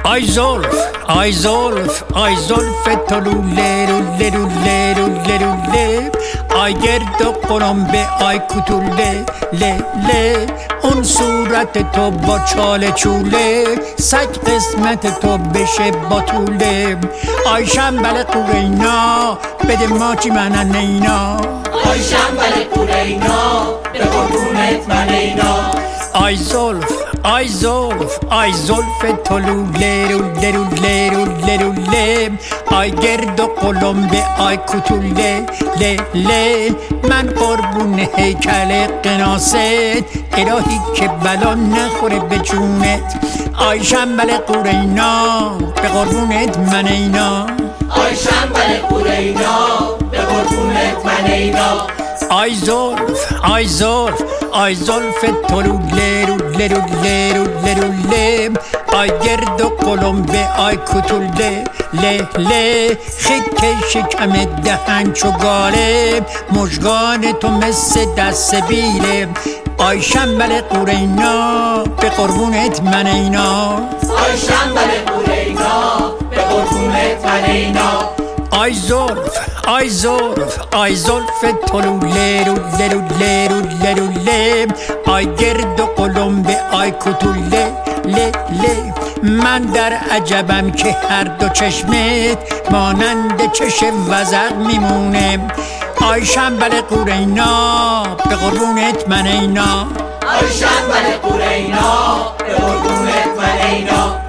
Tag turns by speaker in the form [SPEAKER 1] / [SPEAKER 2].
[SPEAKER 1] آی زلف آی زلف آی زلف تو لوله روله روله روله روله، آی گرد و قرنبه آی کتوله له له، اون صورت تو با چاله چوله، سگ قسمت تو بشه با طوله. آی شنبل قورینا بده ماچی من نینا،
[SPEAKER 2] آی شنبل قورینا به قربونت من اینا.
[SPEAKER 1] آی زلف آی زلف آی زلف تو لوله روله روله روله روله، آی گرد و قلمبه آی کتوله له له، من قربون هیکل قناست، الهی که بلا نخوره به جونت. آی شنبل قورینا به قربونت من اینا،
[SPEAKER 2] آی شنبل قورینا به قربونت من اینا.
[SPEAKER 1] آی زلف آی زلف آی زلف تو لوله روله روله روله روله، آی گرد و قلمبه آی کتوله له له، خیک شکم دهن چو گاله، مژگان تو مثل دست بیره. آی شنبل قورینا به قربونت من اینا،
[SPEAKER 2] آی شنبل قورینا به قربونت من اینا.
[SPEAKER 1] آی زلف آی زلف آی زلف تو لوله روله روله روله روله، آی گرد و قلمبه آی کتوله له له، من در عجبم که هر دو چشمت مانند چشم وزغ میمونه. آی شنبل قورینا به قربونت من اینا،
[SPEAKER 2] آی شنبل قورینا به قربونت من اینا.